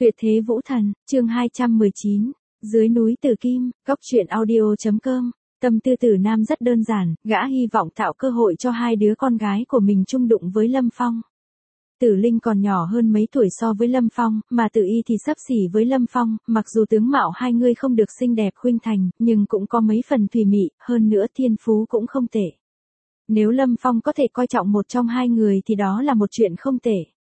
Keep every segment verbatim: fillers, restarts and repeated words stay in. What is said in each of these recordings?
Tuyệt thế vũ thần, chương hai trăm mười chín, dưới núi Tử Kim, góc truyện audio.com. Tâm tư Tử Nam rất đơn giản, gã hy vọng tạo cơ hội cho hai đứa con gái của mình chung đụng với Lâm Phong. Tử Linh còn nhỏ hơn mấy tuổi so với Lâm Phong, mà Tử Y thì xấp xỉ với Lâm Phong, mặc dù tướng mạo hai người không được xinh đẹp khuynh thành, nhưng cũng có mấy phần thùy mị, hơn nữa thiên phú cũng không tệ. Nếu Lâm Phong có thể coi trọng một trong hai người thì đó là một chuyện không tệ.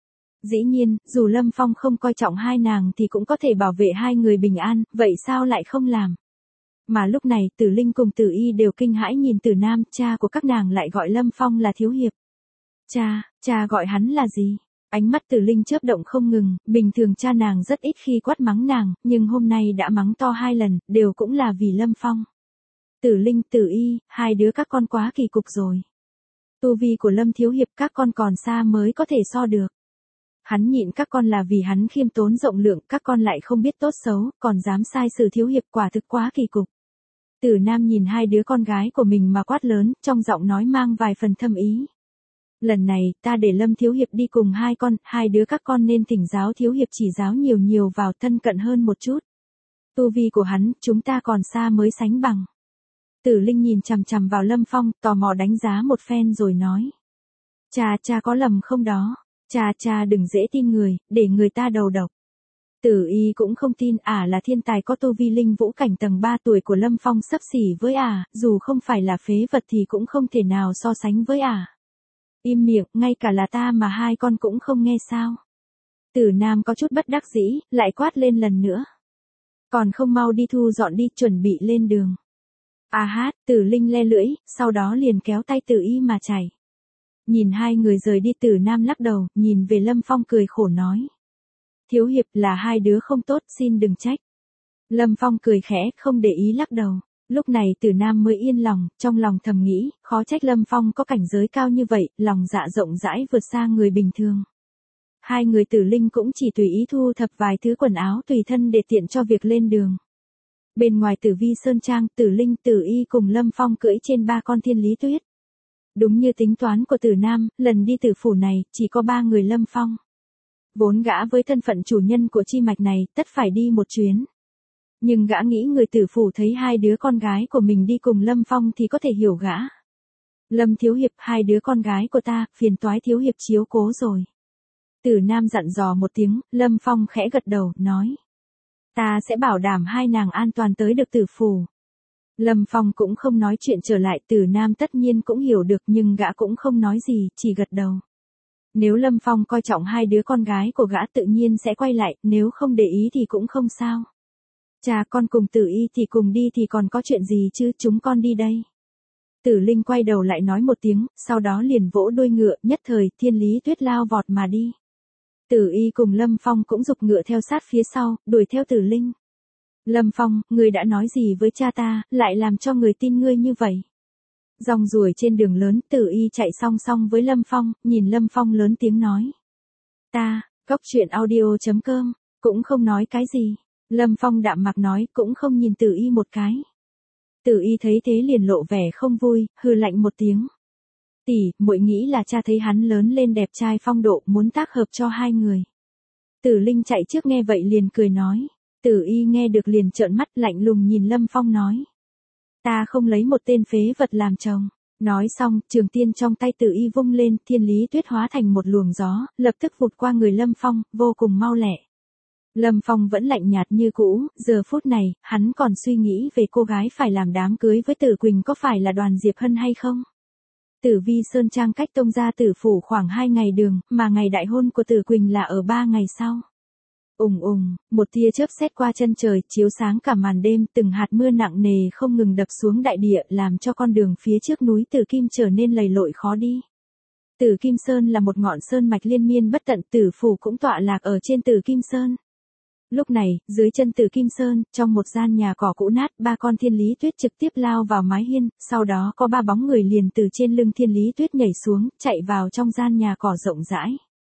Dĩ nhiên, dù Lâm Phong không coi trọng hai nàng thì cũng có thể bảo vệ hai người bình an, vậy sao lại không làm? Mà lúc này Tử Linh cùng Tử Y đều kinh hãi nhìn Tử Nam, cha của các nàng lại gọi Lâm Phong là thiếu hiệp. Cha, cha gọi hắn là gì? Ánh mắt Tử Linh chớp động không ngừng, bình thường cha nàng rất ít khi quát mắng nàng, nhưng hôm nay đã mắng to hai lần, đều cũng là vì Lâm Phong. Tử Linh, Tử Y, hai đứa các con quá kỳ cục rồi. Tu vi của Lâm thiếu hiệp các con còn xa mới có thể so được. Hắn nhịn các con là vì hắn khiêm tốn rộng lượng, các con lại không biết tốt xấu, còn dám sai sự thiếu hiệp, quả thực quá kỳ cục. Tử Nam nhìn hai đứa con gái của mình mà quát lớn, trong giọng nói mang vài phần thâm ý. Lần này, ta để Lâm thiếu hiệp đi cùng hai con, hai đứa các con nên thỉnh giáo thiếu hiệp chỉ giáo nhiều nhiều vào, thân cận hơn một chút. Tu vi của hắn, chúng ta còn xa mới sánh bằng. Tử Linh nhìn chằm chằm vào Lâm Phong, tò mò đánh giá một phen rồi nói. Cha, cha có lầm không đó? Cha, cha đừng dễ tin người, để người ta đầu độc. Tử Y cũng không tin ả à là thiên tài có tu vi linh vũ cảnh tầng ba tuổi của Lâm Phong xấp xỉ với ả, à, dù không phải là phế vật thì cũng không thể nào so sánh với ả. À. Im miệng, ngay cả là ta mà hai con cũng không nghe sao? Tử Nam có chút bất đắc dĩ, lại quát lên lần nữa. Còn không mau đi thu dọn đi, chuẩn bị lên đường. À hát, Tử Linh le lưỡi, sau đó liền kéo tay Tử Y mà chạy. Nhìn hai người rời đi, Tử Nam lắc đầu, nhìn về Lâm Phong cười khổ nói. Thiếu hiệp, là hai đứa không tốt, xin đừng trách. Lâm Phong cười khẽ, không để ý lắc đầu. Lúc này Tử Nam mới yên lòng, trong lòng thầm nghĩ, khó trách Lâm Phong có cảnh giới cao như vậy, lòng dạ rộng rãi vượt xa người bình thường. Hai người Tử Linh cũng chỉ tùy ý thu thập vài thứ quần áo tùy thân để tiện cho việc lên đường. Bên ngoài Tử Vi Sơn Trang, Tử Linh, Tử Y cùng Lâm Phong cưỡi trên ba con thiên lý tuyết. Đúng như tính toán của Tử Nam, lần đi Tử phủ này, chỉ có ba người Lâm Phong. Vốn gã với thân phận chủ nhân của chi mạch này, tất phải đi một chuyến. Nhưng gã nghĩ người Tử phủ thấy hai đứa con gái của mình đi cùng Lâm Phong thì có thể hiểu gã. Lâm thiếu hiệp, hai đứa con gái của ta, phiền toái thiếu hiệp chiếu cố rồi. Tử Nam dặn dò một tiếng, Lâm Phong khẽ gật đầu, nói. Ta sẽ bảo đảm hai nàng an toàn tới được Tử phủ. Lâm Phong cũng không nói chuyện trở lại, Tử Nam tất nhiên cũng hiểu được nhưng gã cũng không nói gì, chỉ gật đầu. Nếu Lâm Phong coi trọng hai đứa con gái của gã tự nhiên sẽ quay lại, nếu không để ý thì cũng không sao. Cha, con cùng Tử Y thì cùng đi thì còn có chuyện gì chứ, chúng con đi đây. Tử Linh quay đầu lại nói một tiếng, sau đó liền vỗ đuôi ngựa, nhất thời thiên lý tuyết lao vọt mà đi. Tử Y cùng Lâm Phong cũng giục ngựa theo sát phía sau, đuổi theo Tử Linh. Lâm Phong, ngươi đã nói gì với cha ta, lại làm cho người tin ngươi như vậy? Rong ruổi trên đường lớn, Tử Y chạy song song với Lâm Phong, nhìn Lâm Phong lớn tiếng nói. Ta, góc truyện audio.com, cũng không nói cái gì. Lâm Phong đạm mạc nói, cũng không nhìn Tử Y một cái. Tử Y thấy thế liền lộ vẻ không vui, hừ lạnh một tiếng. Tỷ, muội nghĩ là cha thấy hắn lớn lên đẹp trai phong độ, muốn tác hợp cho hai người. Tử Linh chạy trước nghe vậy liền cười nói. Tử Y nghe được liền trợn mắt lạnh lùng nhìn Lâm Phong nói. Ta không lấy một tên phế vật làm chồng. Nói xong, trường tiên trong tay Tử Y vung lên, thiên lý tuyết hóa thành một luồng gió, lập tức vụt qua người Lâm Phong, vô cùng mau lẹ. Lâm Phong vẫn lạnh nhạt như cũ, giờ phút này, hắn còn suy nghĩ về cô gái phải làm đám cưới với Tử Quỳnh có phải là Đoàn Diệp Hân hay không. Tử Vi Sơn Trang cách Tông gia Tử phủ khoảng hai ngày đường, mà ngày đại hôn của Tử Quỳnh là ở ba ngày sau. Ùng ùng, một tia chớp xét qua chân trời, chiếu sáng cả màn đêm, từng hạt mưa nặng nề không ngừng đập xuống đại địa, làm cho con đường phía trước núi Tử Kim trở nên lầy lội khó đi. Tử Kim Sơn là một ngọn sơn mạch liên miên bất tận, Tử phủ cũng tọa lạc ở trên Tử Kim Sơn. Lúc này, dưới chân Tử Kim Sơn, trong một gian nhà cỏ cũ nát, ba con thiên lý tuyết trực tiếp lao vào mái hiên, sau đó có ba bóng người liền từ trên lưng thiên lý tuyết nhảy xuống, chạy vào trong gian nhà cỏ rộng rãi.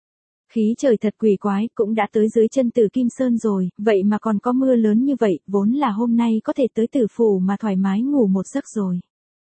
Khí trời thật quỷ quái, cũng đã tới dưới chân Tử Kim Sơn rồi, vậy mà còn có mưa lớn như vậy, vốn là hôm nay có thể tới Tử phủ mà thoải mái ngủ một giấc rồi.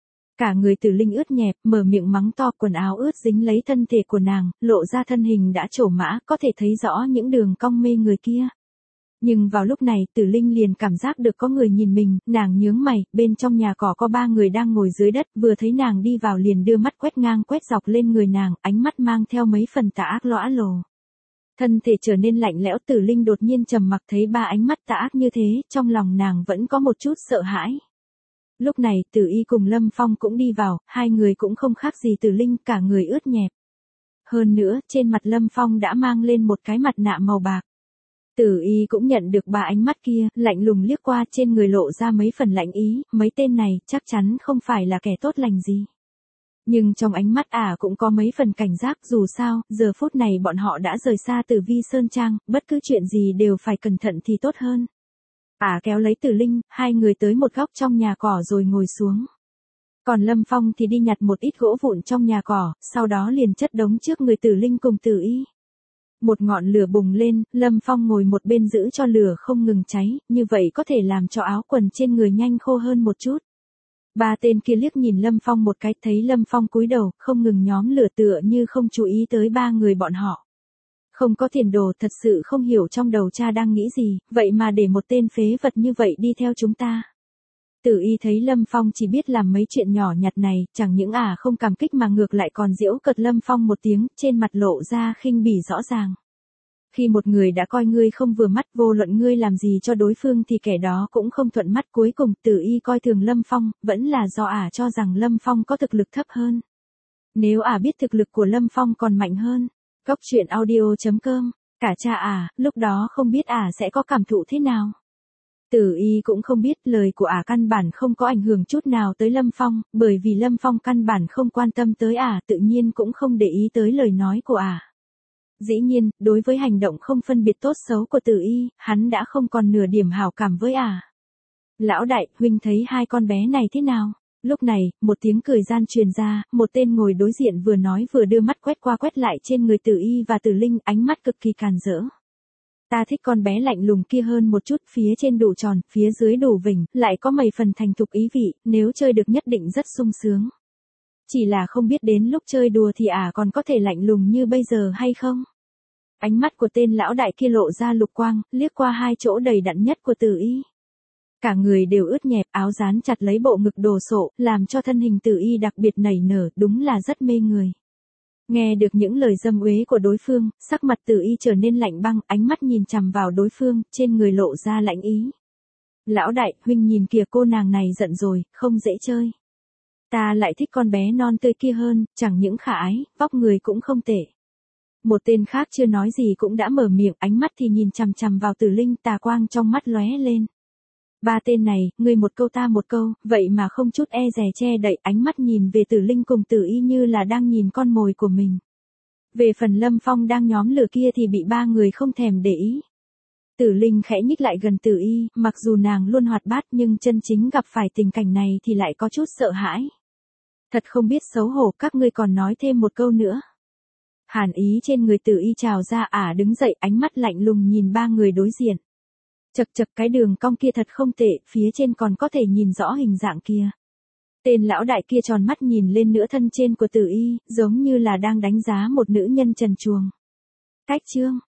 Cả người Tử Linh ướt nhẹp, mở miệng mắng to, quần áo ướt dính lấy thân thể của nàng, lộ ra thân hình đã trổ mã, có thể thấy rõ những đường cong mê người kia. Nhưng vào lúc này Tử Linh liền cảm giác được có người nhìn mình, nàng nhướng mày, bên trong nhà cỏ có ba người đang ngồi dưới đất, vừa thấy nàng đi vào liền đưa mắt quét ngang quét dọc lên người nàng, ánh mắt mang theo mấy phần tà ác lõa lồ. Thân thể trở nên lạnh lẽo, Tử Linh đột nhiên trầm mặc, thấy ba ánh mắt tà ác như thế, trong lòng nàng vẫn có một chút sợ hãi. Lúc này Tử Y cùng Lâm Phong cũng đi vào, hai người cũng không khác gì Tử Linh, cả người ướt nhẹp. Hơn nữa, trên mặt Lâm Phong đã mang lên một cái mặt nạ màu bạc. Tử Y cũng nhận được ba ánh mắt kia, lạnh lùng liếc qua, trên người lộ ra mấy phần lạnh ý, mấy tên này chắc chắn không phải là kẻ tốt lành gì. Nhưng trong ánh mắt ả cũng có mấy phần cảnh giác, dù sao, giờ phút này bọn họ đã rời xa Tử Vi Sơn Trang, bất cứ chuyện gì đều phải cẩn thận thì tốt hơn. Ả kéo lấy Tử Linh, hai người tới một góc trong nhà cỏ rồi ngồi xuống. Còn Lâm Phong thì đi nhặt một ít gỗ vụn trong nhà cỏ, sau đó liền chất đống trước người Tử Linh cùng Tử Y. Một ngọn lửa bùng lên, Lâm Phong ngồi một bên giữ cho lửa không ngừng cháy, như vậy có thể làm cho áo quần trên người nhanh khô hơn một chút. Ba tên kia liếc nhìn Lâm Phong một cái, thấy Lâm Phong cúi đầu, không ngừng nhóm lửa tựa như không chú ý tới ba người bọn họ. Không có tiền đồ, thật sự không hiểu trong đầu cha đang nghĩ gì, vậy mà để một tên phế vật như vậy đi theo chúng ta. Tử Y thấy Lâm Phong chỉ biết làm mấy chuyện nhỏ nhặt này, chẳng những ả không cảm kích mà ngược lại còn giễu cợt Lâm Phong một tiếng, trên mặt lộ ra khinh bỉ rõ ràng. Khi một người đã coi ngươi không vừa mắt, vô luận ngươi làm gì cho đối phương thì kẻ đó cũng không thuận mắt, cuối cùng Tử Y coi thường Lâm Phong, vẫn là do ả cho rằng Lâm Phong có thực lực thấp hơn. Nếu ả biết thực lực của Lâm Phong còn mạnh hơn, Cóc truyện audio chấm com, cả cha ả, lúc đó không biết ả sẽ có cảm thụ thế nào. Tử Y cũng không biết, lời của ả căn bản không có ảnh hưởng chút nào tới Lâm Phong, bởi vì Lâm Phong căn bản không quan tâm tới ả, tự nhiên cũng không để ý tới lời nói của ả. Dĩ nhiên, đối với hành động không phân biệt tốt xấu của Tử Y, hắn đã không còn nửa điểm hảo cảm với ả. Lão đại, huynh thấy hai con bé này thế nào? Lúc này, một tiếng cười gian truyền ra, một tên ngồi đối diện vừa nói vừa đưa mắt quét qua quét lại trên người Tử Y và Tử Linh, ánh mắt cực kỳ càn rỡ. Ta thích con bé lạnh lùng kia hơn một chút, phía trên đủ tròn, phía dưới đủ vỉnh, lại có mấy phần thành thục ý vị, nếu chơi được nhất định rất sung sướng. Chỉ là không biết đến lúc chơi đùa thì ả còn có thể lạnh lùng như bây giờ hay không? Ánh mắt của tên lão đại kia lộ ra lục quang, liếc qua hai chỗ đầy đặn nhất của Tử Y. Cả người đều ướt nhẹp, áo dán chặt lấy bộ ngực đồ sộ, làm cho thân hình Tử Y đặc biệt nảy nở, đúng là rất mê người. Nghe được những lời dâm uế của đối phương, sắc mặt Tử Y trở nên lạnh băng, ánh mắt nhìn chằm vào đối phương, trên người lộ ra lạnh ý. Lão đại, huynh nhìn kìa, cô nàng này giận rồi, không dễ chơi. Ta lại thích con bé non tươi kia hơn, chẳng những khả ái, vóc người cũng không tệ. Một tên khác chưa nói gì cũng đã mở miệng, ánh mắt thì nhìn chằm chằm vào Tử Linh, tà quang trong mắt lóe lên. Ba tên này, ngươi một câu ta một câu, vậy mà không chút e dè che đậy, ánh mắt nhìn về Tử Linh cùng Tử Y như là đang nhìn con mồi của mình. Về phần Lâm Phong đang nhóm lửa kia thì bị ba người không thèm để ý. Tử Linh khẽ nhích lại gần Tử Y, mặc dù nàng luôn hoạt bát nhưng chân chính gặp phải tình cảnh này thì lại có chút sợ hãi. Thật không biết xấu hổ, các ngươi còn nói thêm một câu nữa. Hàn ý trên người Tử Y trào ra, ả đứng dậy, ánh mắt lạnh lùng nhìn ba người đối diện. Chật chật, cái đường cong kia thật không tệ, phía trên còn có thể nhìn rõ hình dạng kia. Tên lão đại kia tròn mắt nhìn lên nửa thân trên của Tử Y, giống như là đang đánh giá một nữ nhân trần truồng. Cách chương